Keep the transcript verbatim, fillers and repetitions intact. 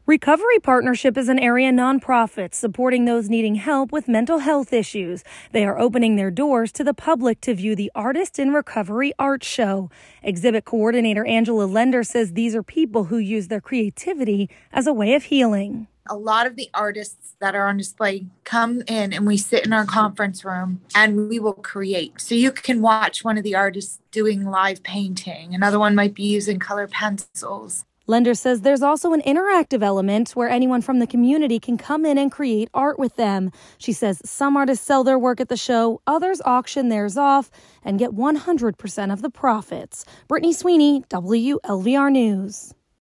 Recovery Partnership is an area nonprofit supporting those needing help with mental health issues. They are opening their doors to the public to view the Artist in Recovery art show. Exhibit coordinator Angela Lender says these are people who use their creativity as a way of healing. A lot of the artists that are on display come in and we sit in our conference room and we will create. So you can watch one of the artists doing live painting. Another one might be using color pencils. Lender says there's also an interactive element where anyone from the community can come in and create art with them. She says some artists sell their work at the show, others auction theirs off and get one hundred percent of the profits. Brittany Sweeney, W L V R News.